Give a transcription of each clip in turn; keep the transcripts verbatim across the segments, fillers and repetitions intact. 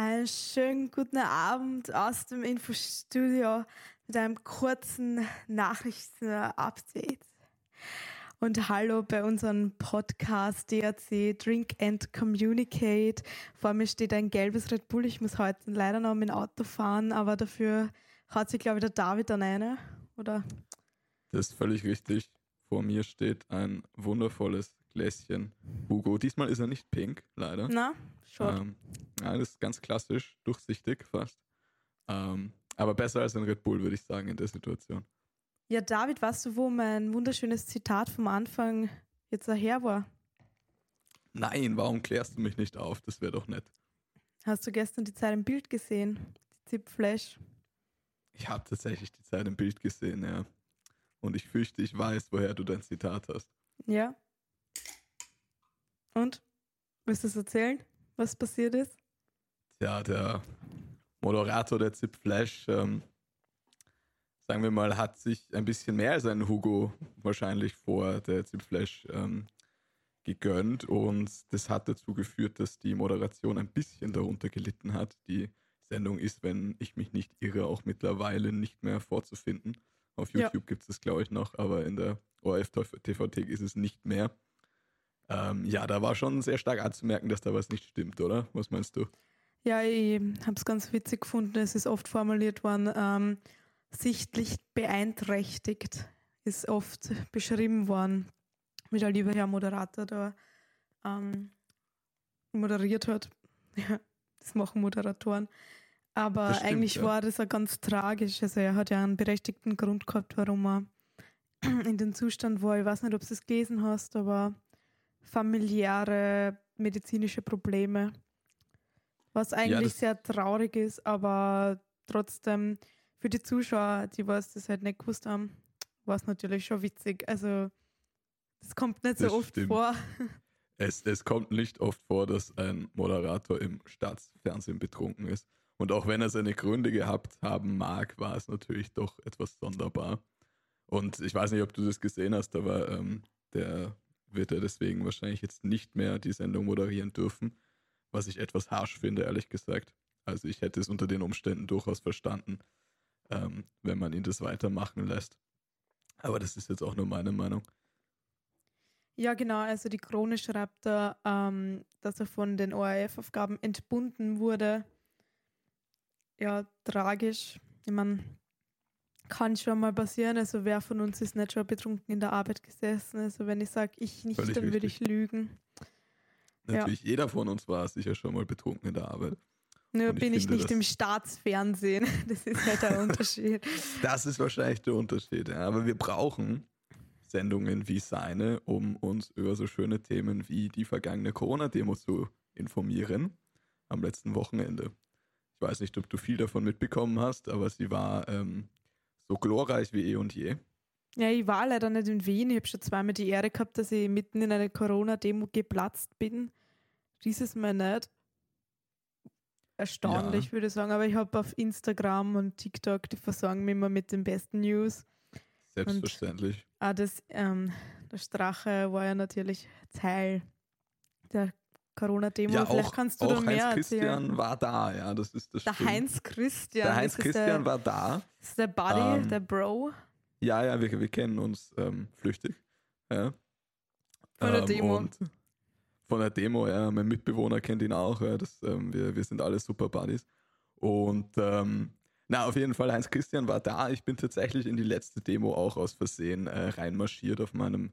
Einen schönen guten Abend aus dem Infostudio mit einem kurzen Nachrichten-Update. Und hallo bei unserem Podcast D A C Drink and Communicate. Vor mir steht ein gelbes Red Bull. Ich muss heute leider noch mit dem Auto fahren, aber dafür hat sich, glaube ich, der David an eine, oder? Das ist völlig richtig. Vor mir steht ein wundervolles Gläschen Hugo. Diesmal ist er nicht pink, leider. Na, schon. Ähm, ja, das ist ganz klassisch, durchsichtig fast. Ähm, aber besser als ein Red Bull, würde ich sagen, in der Situation. Ja, David, weißt du, wo mein wunderschönes Zitat vom Anfang jetzt daher war? Nein, warum klärst du mich nicht auf? Das wäre doch nett. Hast du gestern die Zeit im Bild gesehen? Die Zip-Flash? Ich habe tatsächlich die Zeit im Bild gesehen, ja. Und ich fürchte, ich weiß, woher du dein Zitat hast. Ja. Und? Willst du es erzählen, was passiert ist? Ja, der Moderator der Zip Flash, ähm, sagen wir mal, hat sich ein bisschen mehr als ein Hugo wahrscheinlich vor der Zip Flash ähm, gegönnt. Und das hat dazu geführt, dass die Moderation ein bisschen darunter gelitten hat. Die Sendung ist, wenn ich mich nicht irre, auch mittlerweile nicht mehr vorzufinden. Auf YouTube ja. Gibt es das, glaube ich, noch, aber in der O R F-T V-Thek ist es nicht mehr. Ähm, ja, da war schon sehr stark anzumerken, dass da was nicht stimmt, oder? Was meinst du? Ja, ich habe es ganz witzig gefunden. Es ist oft formuliert worden, ähm, sichtlich beeinträchtigt ist oft beschrieben worden, wie der liebe Herr Moderator da ähm, moderiert hat. Ja, das machen Moderatoren. Aber stimmt, eigentlich ja. war das ja ganz tragisch. Also er hat ja einen berechtigten Grund gehabt, warum er in den Zustand war. Ich weiß nicht, ob du es gelesen hast, aber familiäre medizinische Probleme. Was eigentlich ja, sehr traurig ist, aber trotzdem für die Zuschauer, die was das halt nicht gewusst haben, war es natürlich schon witzig. Also das kommt nicht so das oft stimmt. vor. Es, es kommt nicht oft vor, dass ein Moderator im Staatsfernsehen betrunken ist. Und auch wenn er seine Gründe gehabt haben mag, war es natürlich doch etwas sonderbar. Und ich weiß nicht, ob du das gesehen hast, aber ähm, der wird er deswegen wahrscheinlich jetzt nicht mehr die Sendung moderieren dürfen, was ich etwas harsch finde, ehrlich gesagt. Also ich hätte es unter den Umständen durchaus verstanden, ähm, wenn man ihn das weitermachen lässt. Aber das ist jetzt auch nur meine Meinung. Ja, genau. Also die Krone schreibt da, ähm, dass er von den O R F-Aufgaben entbunden wurde. Ja, tragisch. Ich meine, kann schon mal passieren. Also wer von uns ist nicht schon betrunken in der Arbeit gesessen? Also wenn ich sage, ich nicht, Völlig dann würde ich lügen. Natürlich, ja. Jeder von uns war sicher schon mal betrunken in der Arbeit. Nur ich bin ich nicht im Staatsfernsehen. Das ist halt der Unterschied. Das ist wahrscheinlich der Unterschied. Ja. Aber wir brauchen Sendungen wie seine, um uns über so schöne Themen wie die vergangene Corona-Demo zu informieren am letzten Wochenende. Ich weiß nicht, ob du viel davon mitbekommen hast, aber sie war ähm, so glorreich wie eh und je. Ja, ich war leider nicht in Wien. Ich habe schon zweimal die Ehre gehabt, dass ich mitten in eine Corona-Demo geplatzt bin. Dieses Mal nicht. Erstaunlich, ja. würde ich sagen. Aber ich habe auf Instagram und TikTok, die versorgen mich immer mit den besten News. Selbstverständlich. Und, ah, das, ähm, der Strache war ja natürlich Teil der Corona-Demo. Ja, Vielleicht auch, kannst du auch da mehr Heinz erzählen. Christian war da, ja, das ist das Der stimmt. Heinz Christian. Der Heinz Christian der, war da. Das ist der Buddy, ähm, der Bro. Ja, ja, wir, wir kennen uns ähm, flüchtig. Ja. Von der ähm, Demo. Und von der Demo, ja. Mein Mitbewohner kennt ihn auch. Ja, das, ähm, wir, wir sind alle super Buddies. Und ähm, na, auf jeden Fall, Heinz Christian war da. Ich bin tatsächlich in die letzte Demo auch aus Versehen äh, reinmarschiert auf meinem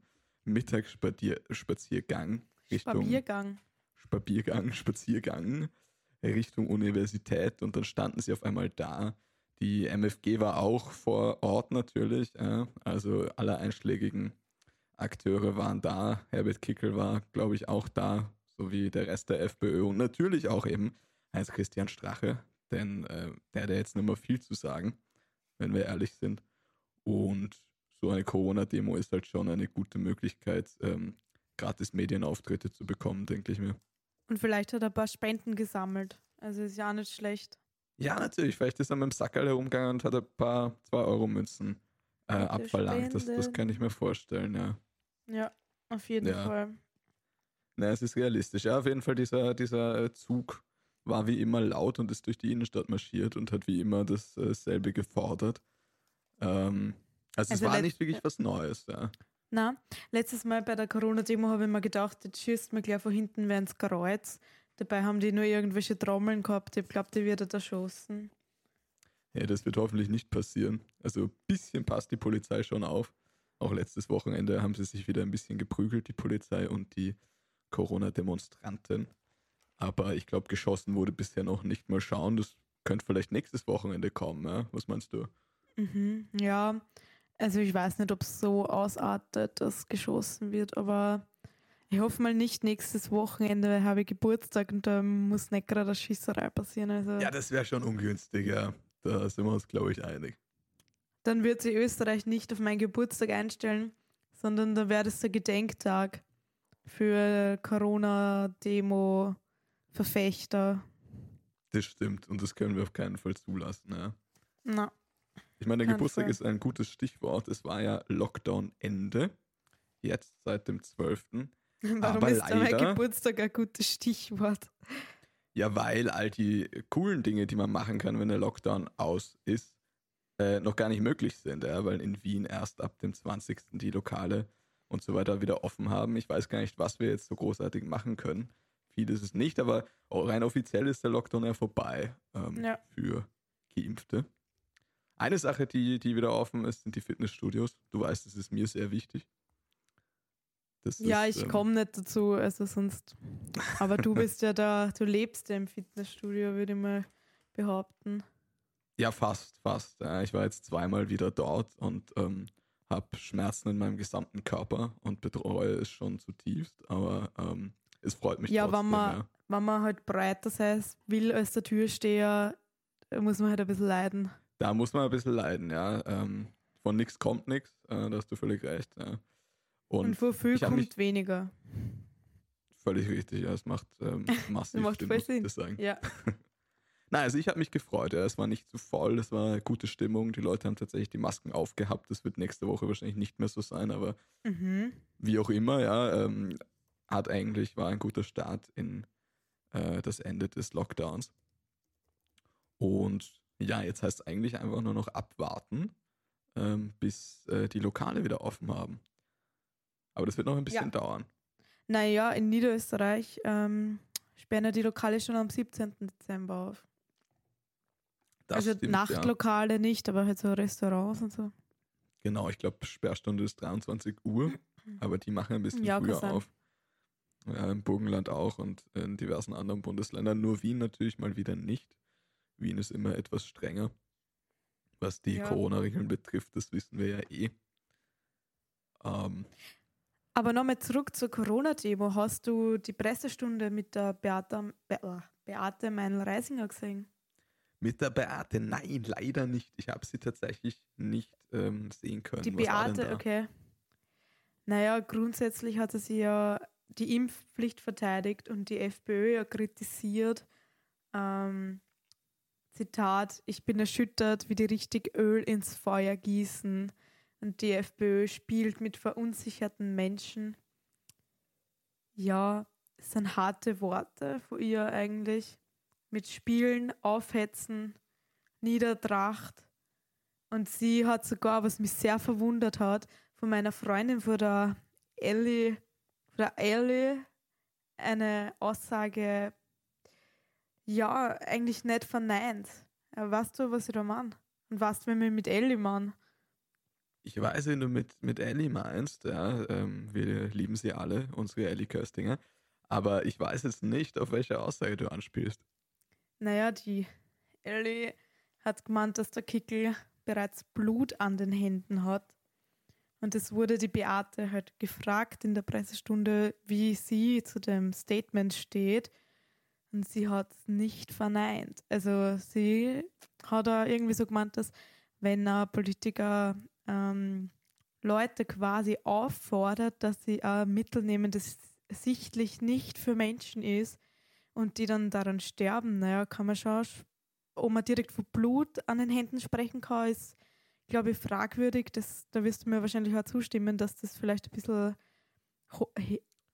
Mittagsspaziergang. Spaziergang. Spaziergang, Spaziergang Richtung Universität. Und dann standen sie auf einmal da. Die M F G war auch vor Ort natürlich. Äh, also alle einschlägigen Akteure waren da. Herbert Kickl war, glaube ich, auch da, sowie der Rest der FPÖ und natürlich auch eben Heinz-Christian Strache, denn äh, der hat ja jetzt nicht mehr viel zu sagen, wenn wir ehrlich sind. Und so eine Corona-Demo ist halt schon eine gute Möglichkeit, ähm, gratis Medienauftritte zu bekommen, denke ich mir. Und vielleicht hat er ein paar Spenden gesammelt. Also ist ja auch nicht schlecht. Ja, natürlich. Vielleicht ist er mit dem Sackerl herumgegangen und hat ein paar zwei Euro Münzen äh, abverlangt. Das, das kann ich mir vorstellen, ja. Ja, auf jeden ja. Fall. Na, es ist realistisch. Ja, auf jeden Fall, dieser, dieser Zug war wie immer laut und ist durch die Innenstadt marschiert und hat wie immer dasselbe gefordert. Ähm, also, Also es war let- nicht wirklich was Neues. Ja. Na, letztes Mal bei der Corona-Demo habe ich mir gedacht, jetzt schießt mir gleich von hinten wer ins Kreuz. Dabei haben die nur irgendwelche Trommeln gehabt. Ich glaube, die wird erschossen. Ja, das wird hoffentlich nicht passieren. Also ein bisschen passt die Polizei schon auf. Auch letztes Wochenende haben sie sich wieder ein bisschen geprügelt, die Polizei und die Corona-Demonstranten. Aber ich glaube, geschossen wurde bisher noch nicht. Mal schauen, das könnte vielleicht nächstes Wochenende kommen. Ja? Was meinst du? Mhm, ja, also ich weiß nicht, ob es so ausartet, dass geschossen wird, aber ich hoffe mal nicht nächstes Wochenende, weil ich habe Geburtstag und da muss nicht gerade eine Schießerei passieren. Also Ja, das wäre schon ungünstig, ja. Da sind wir uns, glaube ich, einig. dann wird sich Österreich nicht auf meinen Geburtstag einstellen, sondern da wäre das der Gedenktag für Corona-Demo-Verfechter. Das stimmt und das können wir auf keinen Fall zulassen. Ja. Na, Ich meine, der kein Geburtstag Fall. ist ein gutes Stichwort. Es war ja Lockdown-Ende, jetzt seit dem zwölften Warum Aber ist da mein leider, Geburtstag ein gutes Stichwort? ja, weil all die coolen Dinge, die man machen kann, wenn der Lockdown aus ist, äh, noch gar nicht möglich sind, ja, weil in Wien erst ab dem zwanzigsten die Lokale und so weiter wieder offen haben. Ich weiß gar nicht, was wir jetzt so großartig machen können. Viel ist es nicht, aber rein offiziell ist der Lockdown ja vorbei ähm, Ja. für Geimpfte. Eine Sache, die, die wieder offen ist, sind die Fitnessstudios. Du weißt, das ist mir sehr wichtig. Das Ja, ist, ich ähm, komme nicht dazu, also sonst. Aber du bist ja da, du lebst ja im Fitnessstudio, würde ich mal behaupten. Ja, fast, fast. Ja, ich war jetzt zweimal wieder dort und ähm, habe Schmerzen in meinem gesamten Körper und betreue es schon zutiefst, aber ähm, es freut mich Ja, trotzdem. wenn man, Ja. wenn man halt breiter sein will als der Türsteher, muss man halt ein bisschen leiden. Da muss man ein bisschen leiden, ja. Ähm, von nichts kommt nichts, äh, da hast du völlig recht. Ja. Und Und von viel ich habe mich kommt weniger. völlig richtig, ja, es macht ähm, Das massiv macht Sinn, voll muss ich Sinn. das sagen. Ja. Nein, also ich habe mich gefreut, ja. Es war nicht zu voll, es war eine gute Stimmung, die Leute haben tatsächlich die Masken aufgehabt, das wird nächste Woche wahrscheinlich nicht mehr so sein, aber Mhm. wie auch immer, ja, ähm, hat eigentlich, war ein guter Start in äh, das Ende des Lockdowns. Und ja, jetzt heißt es eigentlich einfach nur noch abwarten, ähm, bis äh, die Lokale wieder offen haben. Aber das wird noch ein bisschen Ja. dauern. Naja, in Niederösterreich ähm, sperren ja die Lokale schon am siebzehnten Dezember auf. Das Also stimmt, ja. Nachtlokale nicht, aber halt so Restaurants und so. Genau, ich glaube, Sperrstunde ist dreiundzwanzig Uhr, aber die machen ein bisschen Ja, kann früher sein. auf. Ja, im Burgenland auch und in diversen anderen Bundesländern. Nur Wien natürlich mal wieder nicht. Wien ist immer etwas strenger, was die Ja. Corona-Regeln betrifft, das wissen wir ja eh. Ähm, Aber nochmal zurück zur Corona-Demo. Hast du die Pressestunde mit der Beate, Be äh, Beate Meinl-Reisinger gesehen? mit der Beate, nein, leider nicht. Ich habe sie tatsächlich nicht ähm, sehen können. Die Was war denn Beate, da? okay. Naja, grundsätzlich hat sie ja die Impfpflicht verteidigt und die FPÖ ja kritisiert. Ähm, Zitat, ich bin erschüttert, wie die richtig Öl ins Feuer gießen. Und die FPÖ spielt mit verunsicherten Menschen. Ja, es sind harte Worte von ihr eigentlich. Mit Spielen, Aufhetzen, Niedertracht. Und sie hat sogar, was mich sehr verwundert hat, von meiner Freundin, von der Ellie, von der Ellie, eine Aussage, ja, eigentlich nicht verneint. Aber weißt du, was ich da meine? Und weißt du, wenn wir mit Ellie meinen? Ich weiß, wenn du mit, mit Ellie meinst, ja, ähm, wir lieben sie alle, unsere Ellie Köstinger, aber ich weiß jetzt nicht, auf welche Aussage du anspielst. Naja, die Ellie hat gemeint, dass der Kickel bereits Blut an den Händen hat. Und es wurde die Beate halt gefragt in der Pressestunde, wie sie zu dem Statement steht. Und sie hat es nicht verneint. Also sie hat da irgendwie so gemeint, dass wenn ein Politiker ähm, Leute quasi auffordert, dass sie ein Mittel nehmen, das sichtlich nicht für Menschen ist und die dann daran sterben, naja, kann man schon, ob man direkt von Blut an den Händen sprechen kann, ist, glaube ich, fragwürdig. Das, da wirst du mir wahrscheinlich auch zustimmen, dass das vielleicht ein bisschen ho- he-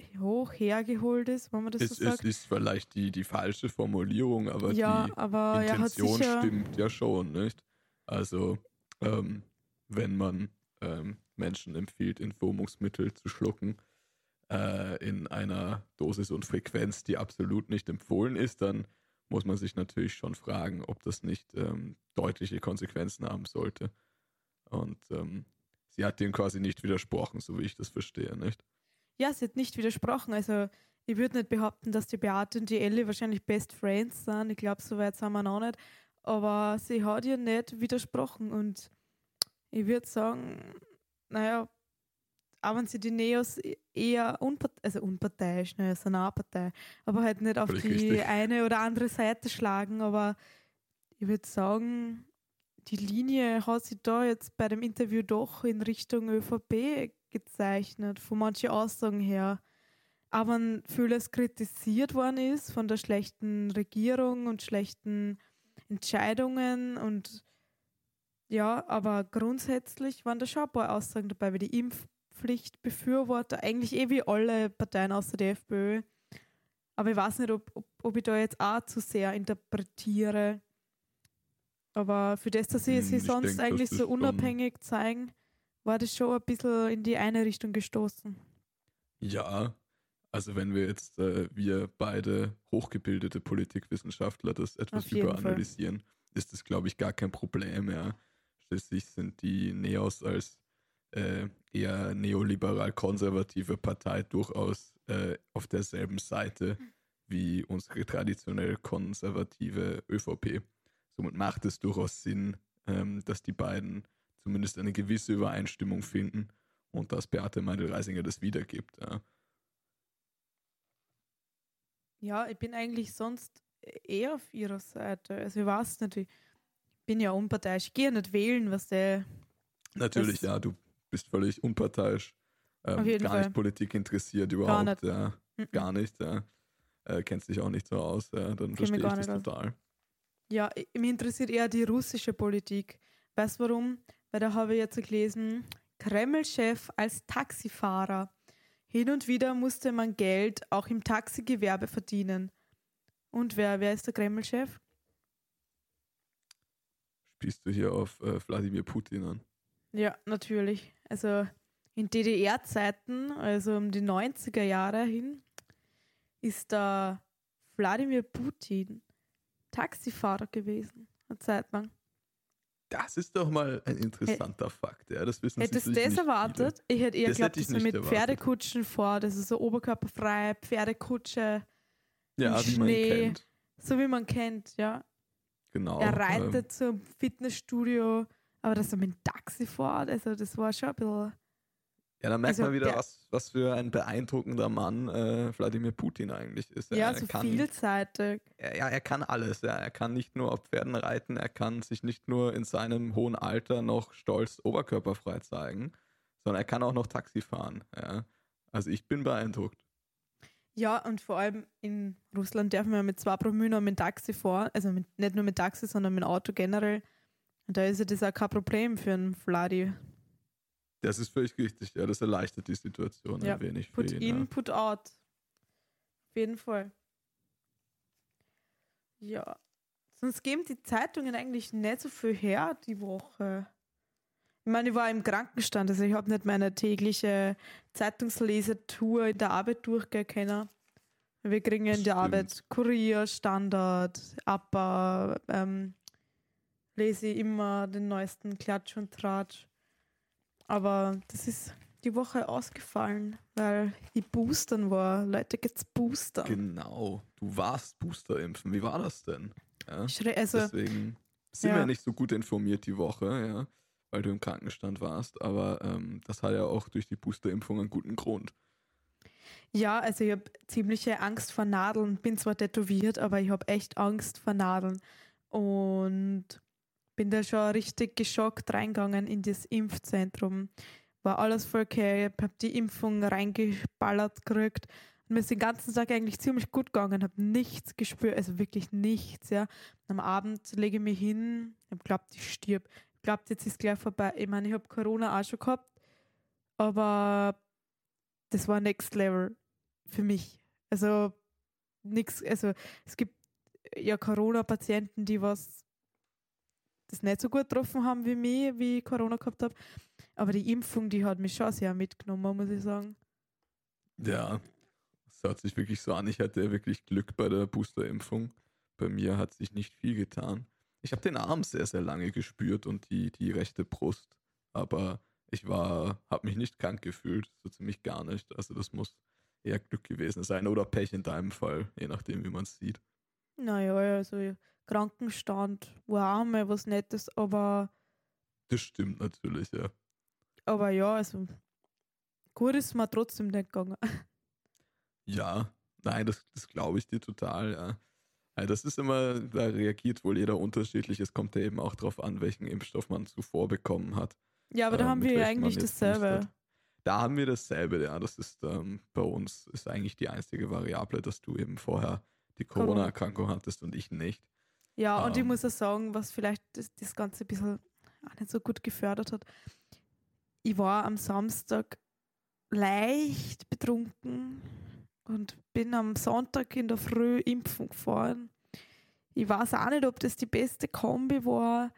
hoch hergeholt ist, wenn man das Es, so es sagt. ist vielleicht die, die falsche Formulierung, aber Ja, die aber er hat Intention sicher, stimmt ja schon, nicht? Also, ähm, wenn man ähm, Menschen empfiehlt, Entwurmungsmittel zu schlucken, äh, in einer Dosis und Frequenz, die absolut nicht empfohlen ist, dann muss man sich natürlich schon fragen, ob das nicht ähm, deutliche Konsequenzen haben sollte. Und ähm, sie hat dem quasi nicht widersprochen, so wie ich das verstehe, nicht? ja, sie hat nicht widersprochen. Also ich würde nicht behaupten, dass die Beate und die Ellie wahrscheinlich Best Friends sind. Ich glaube, so weit sind wir noch nicht. Aber sie hat ihr nicht widersprochen. Und ich würde sagen, naja, auch wenn sie die Neos eher unpart also unparteiisch, ne, ist eine Partei, aber halt nicht auf Völlig die richtig. eine oder andere Seite schlagen. Aber ich würde sagen, die Linie hat sich da jetzt bei dem Interview doch in Richtung ÖVP gezeichnet, von manchen Aussagen her. Aber wenn vieles kritisiert worden ist von der schlechten Regierung und schlechten Entscheidungen und ja, aber grundsätzlich waren da schon ein paar Aussagen dabei, wie die Impfpflichtbefürworter, eigentlich eh wie alle Parteien außer der FPÖ. Aber ich weiß nicht, ob, ob, ob ich da jetzt auch zu sehr interpretiere. Aber für das, dass sie Hm, sich Ich sonst denke, dass eigentlich das so schon, unabhängig zeigen, war das schon ein bisschen in die eine Richtung gestoßen. ja, also wenn wir jetzt, äh, wir beide hochgebildete Politikwissenschaftler das etwas Auf jeden Fall. überanalysieren, ist das, glaube ich, gar kein Problem, ja. Schließlich sind die Neos als äh, eher neoliberal-konservative Partei durchaus äh, auf derselben Seite wie unsere traditionell konservative ÖVP. Somit macht es durchaus Sinn, ähm, dass die beiden zumindest eine gewisse Übereinstimmung finden und dass Beate Meindl-Reisinger das wiedergibt. Ja. Ja, ich bin eigentlich sonst eher auf ihrer Seite. Also ich weiß nicht, ich bin ja unparteiisch. Ich gehe ja nicht wählen, was der. Natürlich, Das ja, du bist völlig unparteiisch, auf ähm, jeden gar Fall. nicht Politik interessiert Gar überhaupt, nicht. ja, Mhm. gar nicht, ja. Äh, kennst dich auch nicht so aus, ja, dann Kenn mich verstehe ich gar das nicht aus. total. Ja, ich- mich interessiert eher die russische Politik. Weißt du warum? Weil da habe ich jetzt gelesen, Kreml-Chef als Taxifahrer. Hin und wieder musste man Geld auch im Taxigewerbe verdienen. Und wer, wer ist der Kreml-Chef? Spielst du hier auf äh, Wladimir Putin an? Ja, natürlich. Also in D D R-Zeiten, also um die neunziger Jahre hin, ist da Wladimir Putin Taxifahrer gewesen, eine Zeit lang. Das ist doch mal ein interessanter Fakt, ja, das wissen Hättest du sicherlich das nicht viele. erwartet? Ich hätte eher Das geglaubt, hätte ich dass er nicht mit erwartet. Pferdekutschen fährt, also so oberkörperfrei, Pferdekutsche, Ja, im wie man ihn Schnee, kennt, so wie man kennt, ja. genau. Er ähm, reitet zum Fitnessstudio, aber dass er mit dem Taxi fährt, also das war schon ein bisschen. Ja, da merkt Also man wieder, der- was, was für ein beeindruckender Mann äh, Wladimir Putin eigentlich ist. Ja, er, so kann, vielseitig. er, ja, er kann alles. Ja. Er kann nicht nur auf Pferden reiten, er kann sich nicht nur in seinem hohen Alter noch stolz oberkörperfrei zeigen, sondern er kann auch noch Taxi fahren. Ja. Also ich bin beeindruckt. Ja, und vor allem in Russland darf man ja mit zwei Promille mit dem Taxi fahren, also mit, nicht nur mit Taxi, sondern mit dem Auto generell. Und da ist ja das auch kein Problem für einen Vladi. Das ist völlig richtig. Ja, das erleichtert die Situation Ja, ein wenig für Put ihn. in, Ja. put out. Auf jeden Fall. Ja. Sonst geben die Zeitungen eigentlich nicht so viel her die Woche. Ich meine, ich war im Krankenstand, also ich habe nicht meine tägliche Zeitungslesertour in der Arbeit durchgehen können. Wir kriegen ja in der Stimmt. Arbeit Kurier, Standard, Abbau, ähm, lese ich immer den neuesten Klatsch und Tratsch. Aber das ist die Woche ausgefallen, weil ich boostern war. Leute, geht's boostern. Genau. Du warst Boosterimpfen. Wie war das denn? Ja. Schre- Also, Deswegen sind ja. wir nicht so gut informiert die Woche, ja, weil du im Krankenstand warst. Aber ähm, das hat ja auch durch die Boosterimpfung einen guten Grund. ja, also ich habe ziemliche Angst vor Nadeln. Bin zwar tätowiert, aber ich habe echt Angst vor Nadeln. Und bin da schon richtig geschockt reingegangen in das Impfzentrum. War alles voll okay, habe die Impfung reingeballert gekriegt. Und mir ist den ganzen Tag eigentlich ziemlich gut gegangen, habe nichts gespürt, also wirklich nichts. Ja. Am Abend lege ich mich hin, ich habe geglaubt, ich stirb. Ich glaube, jetzt ist gleich vorbei. Ich meine, ich habe Corona auch schon gehabt, aber das war Next Level. für mich. Also nichts, also es gibt ja Corona-Patienten, die was das nicht so gut getroffen haben wie mich, wie ich Corona gehabt habe. Aber die Impfung, die hat mich schon sehr mitgenommen, muss ich sagen. Ja, es hört sich wirklich so an. Ich hatte wirklich Glück bei der Boosterimpfung. Bei mir hat sich nicht viel getan. Ich habe den Arm sehr, sehr lange gespürt und die, die rechte Brust. Aber ich war, habe mich nicht krank gefühlt, so ziemlich gar nicht. Also das muss eher Glück gewesen sein oder Pech in deinem Fall, je nachdem, wie man es sieht. Naja, also Krankenstand war auch mal was Nettes, aber, Das stimmt natürlich, ja. aber ja, also gut ist mir trotzdem nicht gegangen. Ja, nein, das, das glaube ich dir total, ja. Ja, das ist immer, da reagiert wohl jeder unterschiedlich. Es kommt ja eben auch darauf an, welchen Impfstoff man zuvor bekommen hat. Ja, aber da ähm, haben mit wir ja welchem man eigentlich jetzt dasselbe. boostert. Da haben wir dasselbe, ja. Das ist ähm, bei uns ist eigentlich die einzige Variable, dass du eben vorher die Corona. Corona-Erkrankung hattest und ich nicht. Ja, und ich Ähm, muss auch sagen, was vielleicht das, das Ganze ein bisschen auch nicht so gut gefördert hat. Ich war am Samstag leicht betrunken und bin am Sonntag in der Früh impfen gefahren. Ich weiß auch nicht, ob das die beste Kombi war,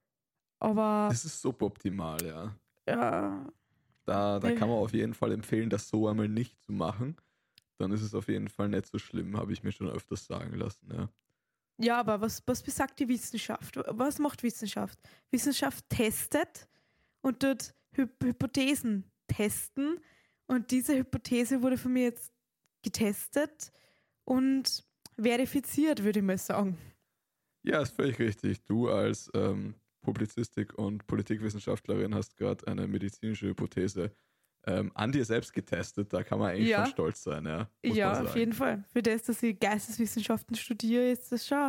aber das ist suboptimal, ja. ja, Da, da mir- kann man auf jeden Fall empfehlen, das so einmal nicht zu machen. Dann ist es auf jeden Fall nicht so schlimm, habe ich mir schon öfters sagen lassen, ja. ja, aber was, was besagt die Wissenschaft? Was macht Wissenschaft? Wissenschaft testet und dort Hy Hypothesen testen. Und diese Hypothese wurde von mir jetzt getestet und verifiziert, würde ich mal sagen. Ja, ist völlig richtig. Du als ähm, Publizistik- und Politikwissenschaftlerin hast gerade eine medizinische Hypothese ähm, an dir selbst getestet. Da kann man eigentlich Ja. schon stolz sein, ja. Muss Ja, man sagen. auf jeden Fall. Für das, dass ich Geisteswissenschaften studiere, ist das schon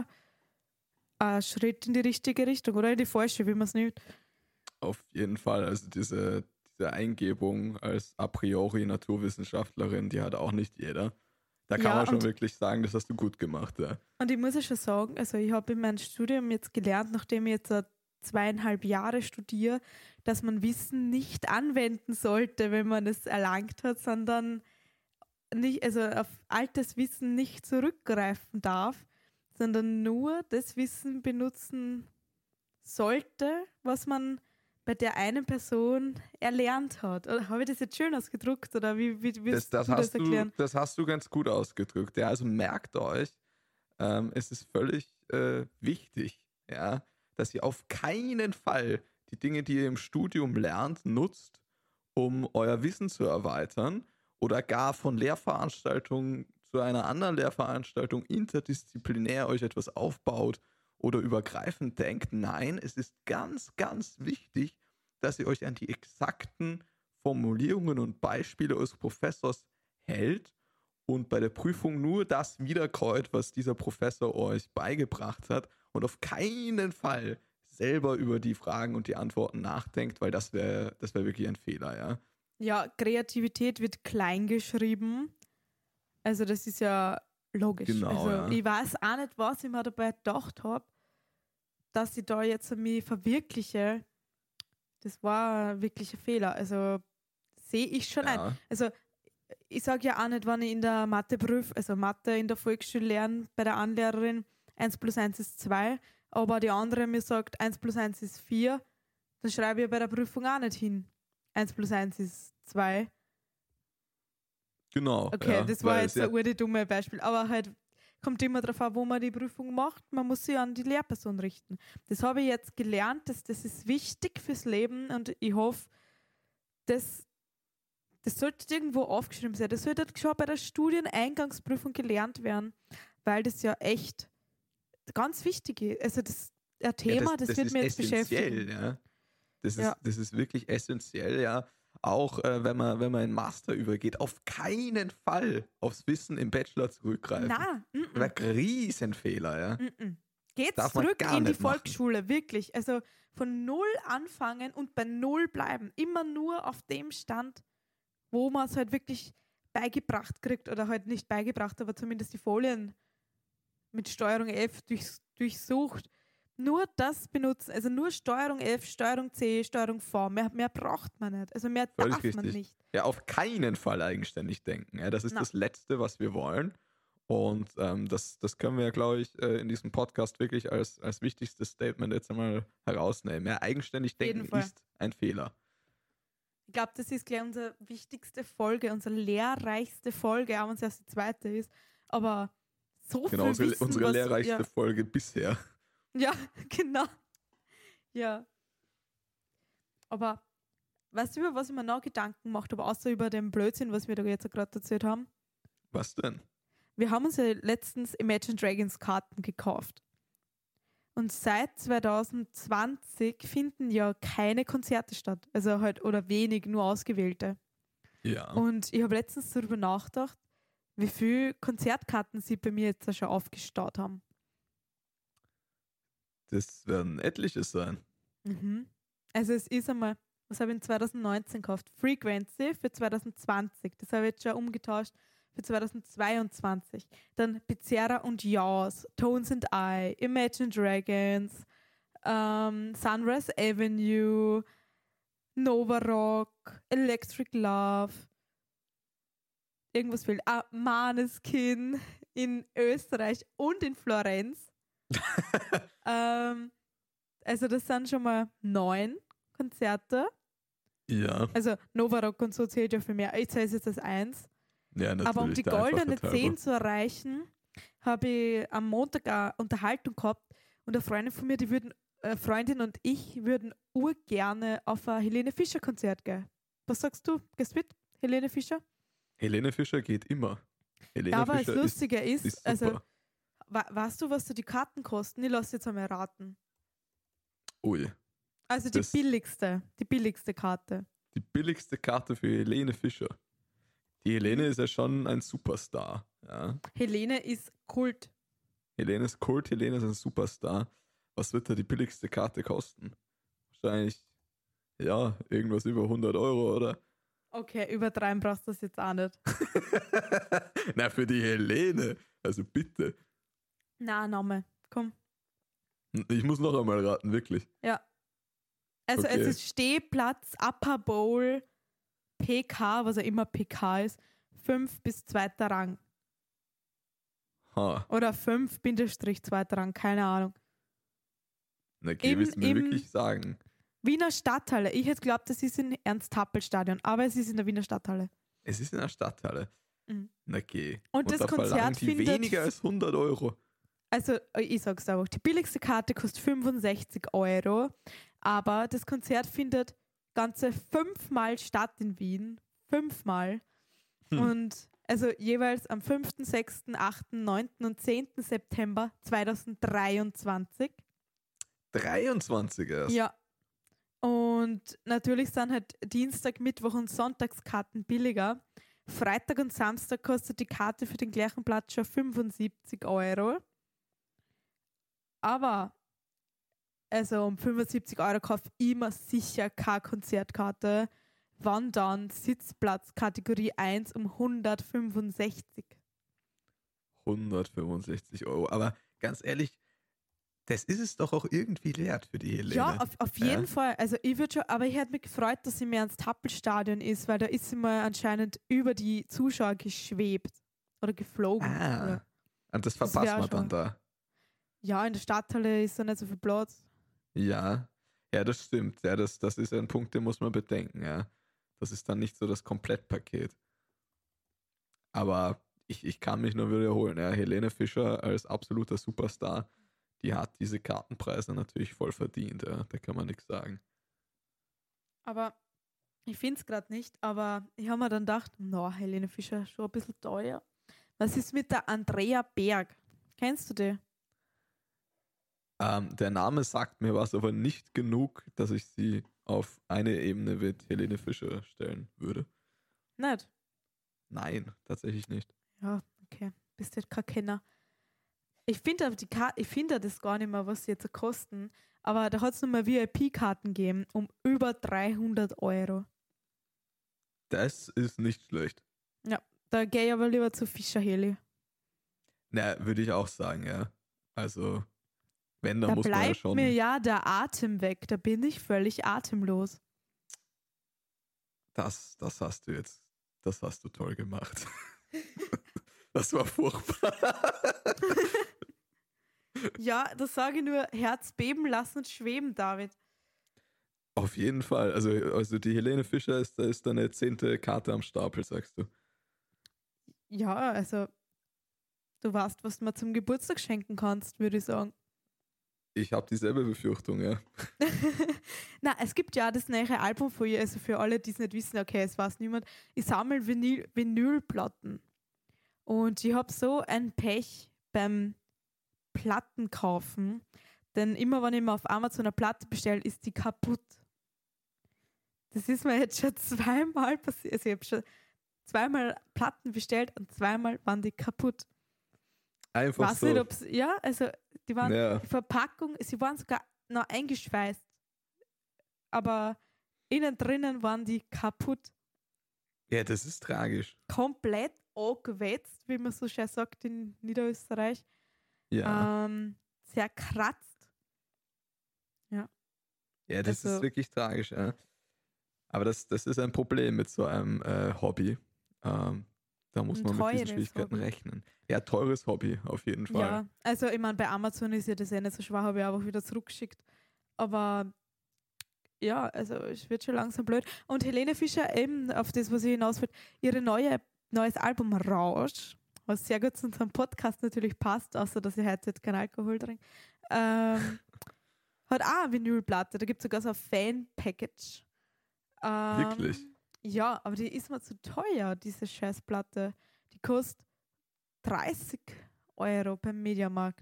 ein Schritt in die richtige Richtung oder in die falsche, wie man es nimmt. Auf jeden Fall. Also diese, diese Eingebung als a priori Naturwissenschaftlerin, die hat auch nicht jeder. Da kann Ja, man schon und- wirklich sagen, das hast du gut gemacht, ja. Und ich muss ja schon sagen, also ich habe in meinem Studium jetzt gelernt, nachdem ich jetzt äh, zweieinhalb Jahre studiere, dass man Wissen nicht anwenden sollte, wenn man es erlangt hat, sondern nicht, also auf altes Wissen nicht zurückgreifen darf, sondern nur das Wissen benutzen sollte, was man bei der einen Person erlernt hat. Oder habe ich das jetzt schön ausgedruckt oder wie, wie Das, willst das, du das hast du, erklären? das hast du ganz gut ausgedrückt. Ja, also merkt euch, ähm, es ist völlig äh, wichtig, ja, dass ihr auf keinen Fall die Dinge, die ihr im Studium lernt, nutzt, um euer Wissen zu erweitern oder gar von Lehrveranstaltung zu einer anderen Lehrveranstaltung interdisziplinär euch etwas aufbaut oder übergreifend denkt. Nein, es ist ganz, ganz wichtig, dass ihr euch an die exakten Formulierungen und Beispiele eures Professors hält und bei der Prüfung nur das wiederkäut, was dieser Professor euch beigebracht hat und auf keinen Fall selber über die Fragen und die Antworten nachdenkt, weil das wäre das wär wirklich ein Fehler, ja. Ja, Kreativität wird klein geschrieben. Also das ist ja logisch. Genau, also ja. ich weiß auch nicht, was ich mir dabei gedacht habe, dass ich da jetzt mich verwirkliche. Das war wirklich ein Fehler. Also sehe ich schon ein. ja. Also ich sage ja auch nicht, wenn ich in der Mathe prüfe, also Mathe in der Volksschule lerne, bei der Anlehrerin eins plus eins ist zwei, aber die andere mir sagt eins plus eins ist vier, dann schreibe ich bei der Prüfung auch nicht hin. eins plus eins ist zwei. Genau. Okay, ja, das war weil jetzt es ja ein urde dumme Beispiel, aber halt kommt immer darauf an, wo man die Prüfung macht. Man muss sich an die Lehrperson richten. Das habe ich jetzt gelernt, dass das ist wichtig fürs Leben und ich hoffe, das, das sollte irgendwo aufgeschrieben sein. Das sollte schon bei der Studieneingangsprüfung gelernt werden, weil das ja echt ganz wichtig ist. Also das ein Thema, ja, das, das wird ist mir jetzt essentiell, beschäftigen. ja. Das ist, Ja. das ist wirklich essentiell, ja. Auch äh, wenn man, wenn man in Master übergeht, auf keinen Fall aufs Wissen im Bachelor zurückgreifen. Nein, Das wäre ein Riesenfehler, ja. Mm-mm. Geht's Darf man zurück gar in die nicht machen. Volksschule, wirklich. Also von null anfangen und bei null bleiben. Immer nur auf dem Stand, wo man es halt wirklich beigebracht kriegt oder halt nicht beigebracht, aber zumindest die Folien mit Steuerung F durch, durchsucht. nur das benutzen, also nur Steuerung F, Steuerung C, Steuerung V, mehr, mehr braucht man nicht. Also mehr Völlig darf man richtig. nicht. Ja, auf keinen Fall eigenständig denken. Ja, das ist Na. das Letzte, was wir wollen. Und ähm, das, das können wir, glaube ich, äh, in diesem Podcast wirklich als, als wichtigstes Statement jetzt einmal herausnehmen. Ja, eigenständig Auf jeden denken Fall. ist ein Fehler. Ich glaube, das ist gleich unsere wichtigste Folge, unsere lehrreichste Folge, auch wenn es erst die zweite ist. Aber so Genau, viel unsere, Wissen, unsere was, lehrreichste ja, Folge bisher. ja, genau. Ja. Aber weißt du, über was ich mir noch Gedanken gemacht habe, außer über den Blödsinn, was wir da jetzt gerade erzählt haben? Was denn? Wir haben uns ja letztens Imagine Dragons Karten gekauft. Und seit zwanzig zwanzig finden ja keine Konzerte statt. Also halt, oder wenig, nur ausgewählte. Ja, Und ich habe letztens darüber nachgedacht, wie viele Konzertkarten sie bei mir jetzt schon aufgestaut haben. das werden etliche sein. Mhm. Also es ist einmal, was habe ich in zwanzig neunzehn gekauft? Frequency für zwanzig zwanzig. Das habe ich jetzt schon umgetauscht für zwanzig zweiundzwanzig. Dann Becerra und Jaws, Tones and I, Imagine Dragons, ähm, Sunrise Avenue, Nova Rock, Electric Love, irgendwas fehlt. Ah, Maneskin in Österreich und in Florenz. ähm, also das sind schon mal neun Konzerte. Ja, Also Nova Rock und so zählt ja für mehr. Ich zähle es jetzt als eins. ja, natürlich. Aber um die der Einfachheit goldene halber. zehn zu erreichen, habe ich am Montag eine Unterhaltung gehabt und eine Freundin von mir, die würden, äh, Freundin und ich würden urgerne auf ein Helene Fischer Konzert gehen. Was sagst du? Gehst du mit? Helene Fischer? Helene Fischer geht immer. Helene Ja, aber das Fischer Lustige ist, ist, ist also super. wa- weißt du, was so die Karten kosten? Ich lasse jetzt einmal raten. Ui, Also die Das- billigste, die billigste Karte. die billigste Karte für Helene Fischer. Die Helene Mhm. ist ja schon ein Superstar. Ja. Helene ist Kult. Helene ist Kult, Helene ist ein Superstar. Was wird da die billigste Karte kosten? Wahrscheinlich, ja, irgendwas über hundert Euro, oder? Okay, übertreiben brauchst du das jetzt auch nicht. Na, für die Helene. Also bitte. Na, Name. Komm. Ich muss noch einmal raten, wirklich. Ja. Also Okay. es ist Stehplatz, Upper Bowl, P K, was auch immer P K ist, fünf bis zweiter Rang. Ha, Oder fünf Bindestrich zweiter Rang, keine Ahnung. na okay, Im- willst du mir im- wirklich sagen? Wiener Stadthalle. Ich hätte geglaubt, das ist im Ernst-Happel-Stadion, aber es ist in der Wiener Stadthalle. Es ist in der Stadthalle. Mhm. Na okay. Und das da verlangen Konzert die findet- weniger als hundert Euro. Also, ich sag's einfach, die billigste Karte kostet fünfundsechzig Euro, aber das Konzert findet ganze fünfmal statt in Wien. Fünfmal. Hm. Und also jeweils am fünften, sechsten, achten, neunten und zehnten September zweitausenddreiundzwanzig. dreiundzwanzig erst. Ja. Und natürlich sind halt Dienstag, Mittwoch und Sonntagskarten billiger. Freitag und Samstag kostet die Karte für den gleichen Platz schon fünfundsiebzig Euro. Aber also um fünfundsiebzig Euro kaufe ich immer sicher keine Konzertkarte. Wann dann Sitzplatz Kategorie eins um hundertfünfundsechzig. hundertfünfundsechzig Euro. Aber ganz ehrlich, das ist es doch auch irgendwie wert für die Helene. Ja, auf, auf Ja. jeden Fall. Also ich würde schon, aber ich hätte mich gefreut, dass sie mehr ins Tappelstadion ist, weil da ist sie mal anscheinend über die Zuschauer geschwebt oder geflogen. Ah, Oder, und das Das verpasst wär man dann schon- da. ja, in der Stadthalle ist da nicht so viel Platz. Ja, ja, das stimmt. Ja, das, das ist ein Punkt, den muss man bedenken. Ja. Das ist dann nicht so das Komplettpaket. Aber ich, ich kann mich nur wiederholen. Ja. Helene Fischer als absoluter Superstar, die hat diese Kartenpreise natürlich voll verdient. Ja. Da kann man nichts sagen. Aber ich finde es gerade nicht. Aber ich habe mir dann gedacht, na, Helene Fischer schon ein bisschen teuer. Was ist mit der Andrea Berg? Kennst du die? Ähm, der Name sagt mir was, aber nicht genug, dass ich sie auf eine Ebene mit Helene Fischer stellen würde. Nicht? Nein, tatsächlich nicht. Ja, okay. Bist halt kein Kenner. Ich finde aber die Karte, ich finde das gar nicht mehr, was sie jetzt kosten. Aber da hat es nochmal V I P-Karten gegeben um über dreihundert Euro. Das ist nicht schlecht. Da gehe ich aber lieber zu Fischer Heli. Na, würde ich auch sagen, ja. Also, wenn, dann Da muss man ja bleibt schon. mir ja der Atem weg. Da bin ich völlig atemlos. Das, das hast du jetzt, das hast du toll gemacht. Das war furchtbar. Ja, das sage ich nur, Herz beben lassen und schweben, David. Auf jeden Fall. Also, also die Helene Fischer ist, ist deine zehnte Karte am Stapel, sagst du. Ja, also du weißt, was du mir zum Geburtstag schenken kannst, würde ich sagen. Ich habe dieselbe Befürchtung, ja. Na, es gibt ja das neue Album von ihr, also für alle, die es nicht wissen, okay, es weiß niemand. Ich sammle Vinyl, Vinylplatten. Und ich habe so ein Pech beim Platten kaufen, denn immer, wenn ich mir auf Amazon eine Platte bestelle, ist die kaputt. Das ist mir jetzt schon zweimal passiert. Also ich habe schon zweimal Platten bestellt und zweimal waren die kaputt. Einfach Weiß so. nicht, ob's, ja, also die waren, Ja. die Verpackung, sie waren sogar noch eingeschweißt, aber innen drinnen waren die kaputt. Ja, das ist tragisch. Komplett angewetzt, wie man so schön sagt in Niederösterreich. Ja. Ähm, sehr kratzt. Ja, das also- ist wirklich tragisch, ja. Aber das, das ist ein Problem mit so einem äh, Hobby. Ähm, da muss Ein man mit diesen teures Schwierigkeiten Hobby. rechnen. Ja, teures Hobby, auf jeden Fall. Ja, also ich meine, bei Amazon ist ja das eh nicht so schwer, habe ich einfach wieder zurückgeschickt. Aber ja, also es wird schon langsam blöd. Und Helene Fischer, eben auf das, was ich hinaus will, ihre neue neues Album Rausch, was sehr gut zu unserem Podcast natürlich passt, außer dass ich heute jetzt keinen Alkohol trinke, ähm, hat auch eine Vinylplatte. Da gibt es sogar so ein Fan-Package. Ähm, Wirklich? Ja, aber die ist mir zu teuer, diese Scheißplatte. Die kostet dreißig Euro beim Mediamarkt.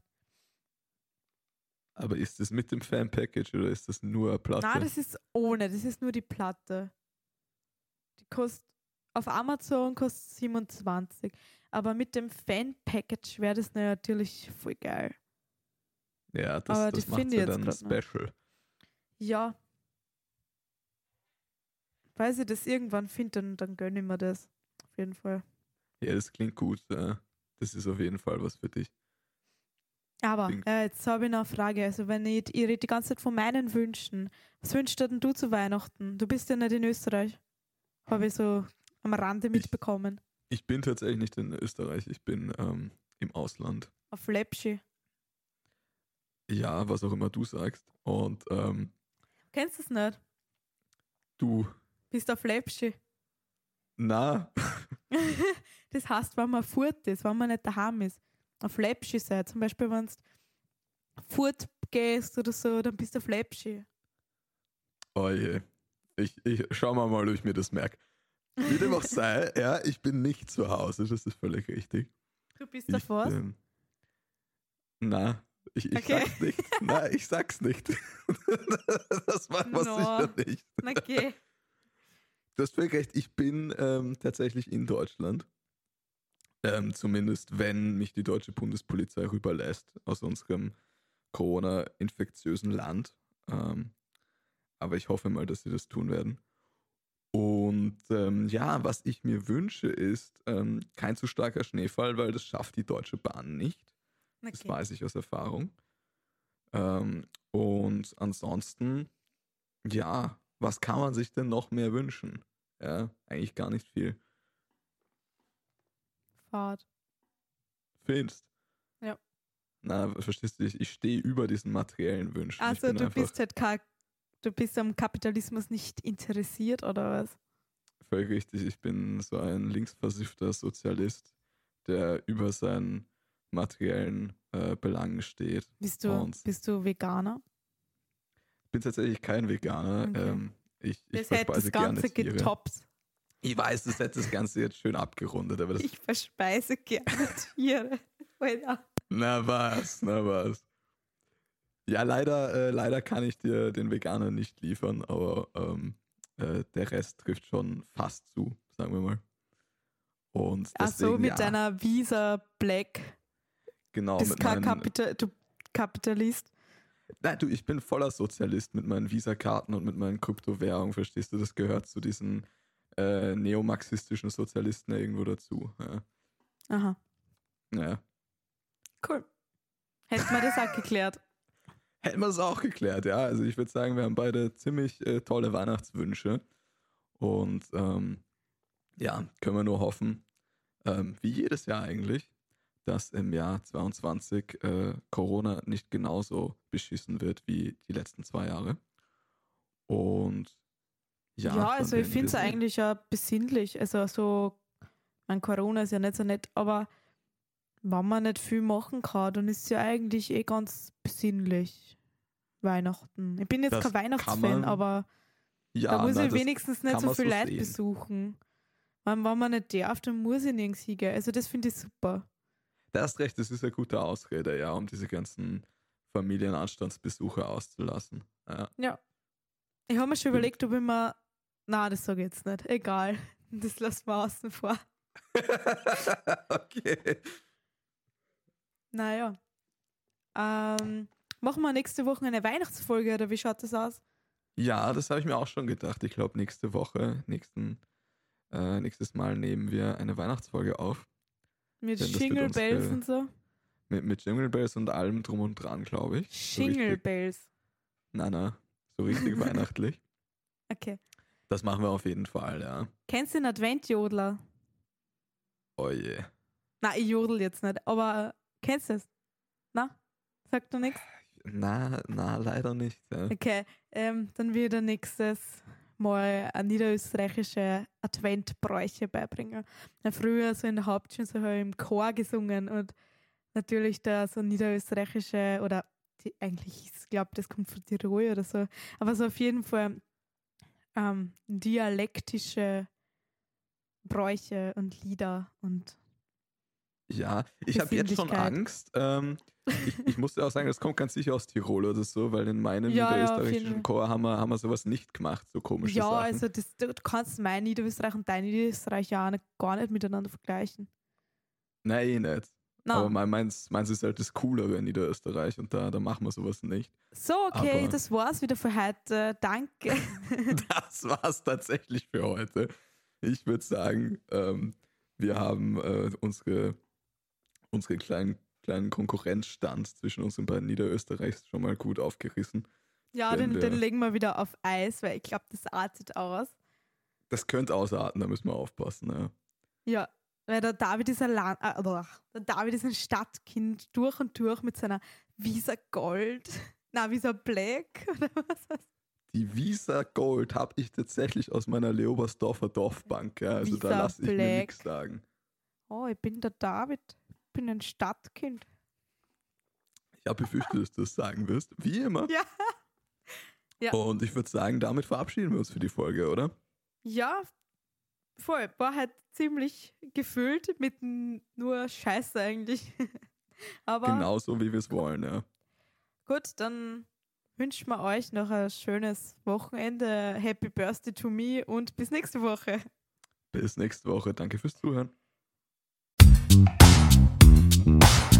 Aber ist das mit dem Fan-Package oder ist das nur eine Platte? Nein, das ist ohne, das ist nur die Platte. Die kostet, auf Amazon kostet siebenundzwanzig. Aber mit dem Fan-Package wäre das natürlich voll geil. Ja, das, Aber das die macht finde ja ich jetzt dann grad nicht. special. Ja. Falls ich das irgendwann finde, dann, dann gönne ich mir das. Auf jeden Fall. Ja, das klingt gut. Ja. Das ist auf jeden Fall was für dich. Aber Klingt- äh, jetzt habe ich noch eine Frage. Also wenn ich, ich rede die ganze Zeit von meinen Wünschen. Was wünschst du denn du zu Weihnachten? Du bist ja nicht in Österreich. Habe ich so am Rande mitbekommen. Ich bin tatsächlich nicht in Österreich, ich bin ähm, im Ausland. Auf Lepschi. Ja, was auch immer du sagst. Und ähm, Kennst du es nicht? du, Bist auf Lepschi. na, Das heißt, wenn man fort ist, wenn man nicht daheim ist. Auf Lepschi sein. Zum Beispiel, wenn du fort gehst oder so, dann bist du auf Lepschi. oh je. Ich, ich schau mal mal, ob ich mir das merke. Wie dem auch sei, ja, ich bin nicht zu Hause, das ist völlig richtig. Du bist Ich, auf was? ähm, na, ich, ich Okay. sag's nicht. Na, ich sag's nicht. Das machen wir No. sicher nicht. Okay. Du hast völlig recht, ich bin ähm, tatsächlich in Deutschland. Ähm, zumindest, wenn mich die deutsche Bundespolizei rüberlässt aus unserem Corona-infektiösen Land. Ähm, aber ich hoffe mal, dass sie das tun werden. Und ähm, ja, was ich mir wünsche, ist ähm, kein zu starker Schneefall, weil das schafft die Deutsche Bahn nicht. Das Okay. weiß ich aus Erfahrung. Ähm, und ansonsten, ja, was kann man sich denn noch mehr wünschen? Ja, eigentlich gar nicht viel. Fahrt. Findest? Ja. Na, verstehst du, ich, ich stehe über diesen materiellen Wünschen. Ich Also bin du einfach bist halt kein, du bist am Kapitalismus nicht interessiert oder was? völlig richtig, ich bin so ein linksversiffter Sozialist, der über seinen materiellen äh, Belangen steht. Bist du, Und bist du Veganer? ich bin tatsächlich kein Veganer. Okay. Ähm, ich ich Das hätte verspeise das gerne Ganze Tiere. getoppt. Ich weiß, das hätte das Ganze jetzt schön abgerundet, aber das. Ich verspeise gerne Tiere. Alter. Na was, na was. Ja, leider, äh, leider kann ich dir den Veganer nicht liefern, aber ähm, äh, der Rest trifft schon fast zu, sagen wir mal. Und Ach deswegen, so, mit ja, deiner Visa Black. genau, Bist mit kein meinen, Kapita du Kapitalist. nein, du, ich bin voller Sozialist mit meinen Visakarten und mit meinen Kryptowährungen, verstehst du? Das gehört zu diesen äh, neomarxistischen Sozialisten irgendwo dazu. Ja. Aha, Ja. cool. Hätten wir das auch geklärt. hätten wir es auch geklärt, ja. Also ich würde sagen, wir haben beide ziemlich äh, tolle Weihnachtswünsche. Und ähm, ja, können wir nur hoffen, ähm, wie jedes Jahr eigentlich, dass im Jahr zweiundzwanzig äh, Corona nicht genauso beschissen wird wie die letzten zwei Jahre. Und ja, Ja, dann also ich werden finde wir es sehen. eigentlich ja besinnlich. Also so, mein Corona ist ja nicht so nett, aber wenn man nicht viel machen kann, dann ist es ja eigentlich eh ganz besinnlich. Weihnachten. Ich bin jetzt Das kein kann Weihnachtsfan, man, aber da ja, muss na, ich das wenigstens nicht kann so man viel so Leute sehen. besuchen. Wenn, wenn man nicht darf, dann muss ich nirgends hingehen. Also das finde ich super. Da hast recht, das ist eine gute Ausrede, ja, um diese ganzen Familienanstandsbesuche auszulassen. Ja, Ja. Ich habe mir schon stimmt. überlegt, ob ich mir... Nein, das sage ich jetzt nicht. Egal. Das lassen wir außen vor. Okay. Naja. Ähm, machen wir nächste Woche eine Weihnachtsfolge oder wie schaut das aus? Ja, das habe ich mir auch schon gedacht. Ich glaube, nächste Woche, nächsten, äh, nächstes Mal nehmen wir eine Weihnachtsfolge auf. Mit Denn das wird Jingle Bells unsere, und so? mit, mit Jingle Bells und allem drum und dran, glaube ich. So Jingle richtig, Bells. na, na, so richtig weihnachtlich. Okay. Das machen wir auf jeden Fall, ja. Kennst du den Adventjodler? Oh je. Nein, ich jodel jetzt nicht, aber kennst du es? Na? Sagt du nichts? Na, na, leider nicht. Ja. Okay, ähm, dann wird er nächstes Mal eine niederösterreichische Adventbräuche beibringen. Na, früher so in der Hauptschule so habe ich im Chor gesungen und natürlich da so niederösterreichische oder die, eigentlich, ich glaube, das kommt von Tirol oder so, aber so auf jeden Fall ähm, dialektische Bräuche und Lieder und Ja, ich habe jetzt schon Besinnlichkeit. Angst. Ähm, ich, ich muss dir auch sagen, das kommt ganz sicher aus Tirol oder so, weil in meinem Ja, ja, auf jeden niederösterreichischen Fall. Chor haben wir, haben wir sowas nicht gemacht, so komische Ja, Sachen. also das, du kannst mein Niederösterreich und dein Niederösterreich ja auch nicht, gar nicht miteinander vergleichen. Nein, eh nicht. Na, Aber mein- meins, meins ist halt das Coolere in Niederösterreich und da, da machen wir sowas nicht. so, okay, Aber- das war's wieder für heute. Danke. Das war's tatsächlich für heute. Ich würde sagen, ähm, wir haben äh, unsere, unsere kleinen, kleinen Konkurrenzstand zwischen uns und beiden Niederösterreichs schon mal gut aufgerissen. Ja, Wenn den, wir- den legen wir wieder auf Eis, weil ich glaube, das artet aus. Das könnte ausarten, da müssen wir aufpassen. Ja. Ja, weil der David ist ein, Land, äh, oder, der David ist ein Stadtkind durch und durch mit seiner Visa Gold. Na, Visa Black oder was? Die Visa Gold habe ich tatsächlich aus meiner Leobersdorfer Dorfbank. Ja. Also da Visa lasse ich mir Black. nichts sagen. Oh, ich bin der David. Ich bin ein Stadtkind. Ich habe befürchtet, dass du das sagen wirst. Wie immer. Ja. Ja. Und ich würde sagen, damit verabschieden wir uns für die Folge, oder? Ja, voll. War halt ziemlich gefüllt mit n- nur Scheiße eigentlich. Aber Genauso, wie wir es wollen, ja. gut, dann wünschen wir euch noch ein schönes Wochenende. Happy Birthday to me und bis nächste Woche. Bis nächste Woche. Danke fürs Zuhören.